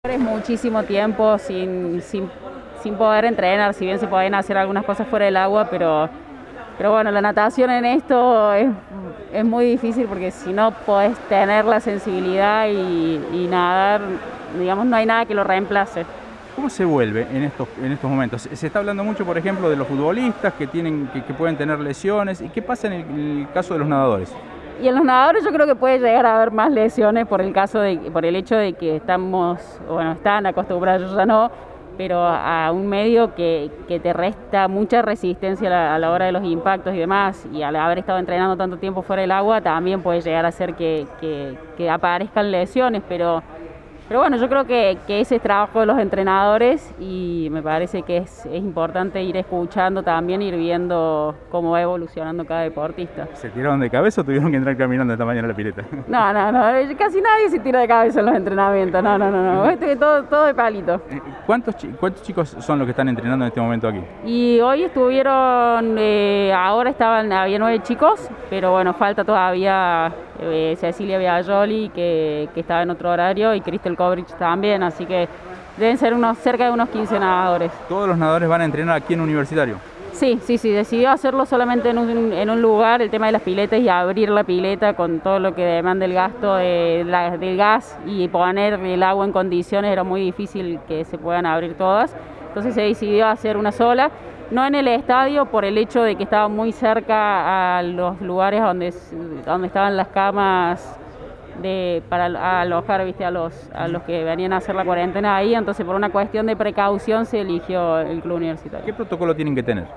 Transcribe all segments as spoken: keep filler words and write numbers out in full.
Es muchísimo tiempo sin, sin, sin poder entrenar, si bien se pueden hacer algunas cosas fuera del agua, pero, pero bueno, la natación en esto es, es muy difícil porque si no podés tener la sensibilidad y, y nadar, digamos, no hay nada que lo reemplace. ¿Cómo se vuelve en estos, en estos momentos? Se está hablando mucho, por ejemplo, de los futbolistas que, tienen, que, que pueden tener lesiones. ¿Y qué pasa en el, en el caso de los nadadores? Y en los nadadores yo creo que puede llegar a haber más lesiones por el caso de, por el hecho de que estamos, bueno, están acostumbrados, yo ya no, pero a un medio que, que te resta mucha resistencia a la, a la hora de los impactos y demás, y al haber estado entrenando tanto tiempo fuera del agua, también puede llegar a hacer que, que, que aparezcan lesiones, pero... Pero bueno, yo creo que, que ese es trabajo de los entrenadores y me parece que es, es importante ir escuchando también, ir viendo cómo va evolucionando cada deportista. ¿Se tiraron de cabeza o tuvieron que entrar caminando esta mañana a la pileta? No, no, no, casi nadie se tira de cabeza en los entrenamientos, no, no, no, no. Este, todo, todo de palito. ¿Cuántos, chi- ¿Cuántos chicos son los que están entrenando en este momento aquí? Y hoy estuvieron, eh, ahora estaban, había nueve chicos, pero bueno, falta todavía eh, Cecilia Biagioli, que, que estaba en otro horario, y Crystal Kovrich también, así que deben ser unos cerca de unos quince nadadores. ¿Todos los nadadores van a entrenar aquí en Universitario? Sí, sí, sí, decidió hacerlo solamente en un, en un lugar, el tema de las piletas y abrir la pileta con todo lo que demanda el gasto de la, del gas y poner el agua en condiciones, era muy difícil que se puedan abrir todas, entonces se decidió hacer una sola, no en el estadio por el hecho de que estaba muy cerca a los lugares donde, donde estaban las camas de, para alojar, ¿viste? a los a los que venían a hacer la cuarentena ahí, entonces por una cuestión de precaución se eligió el club universitario. ¿Qué protocolo tienen que tener?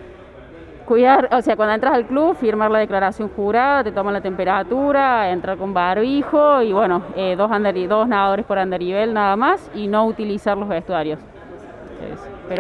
Cuidar, o sea, cuando entras al club, firmar la declaración jurada, te toman la temperatura, entrar con barbijo y bueno, eh, dos, andari, dos nadadores por andarivel nada más y no utilizar los vestuarios. Entonces, pero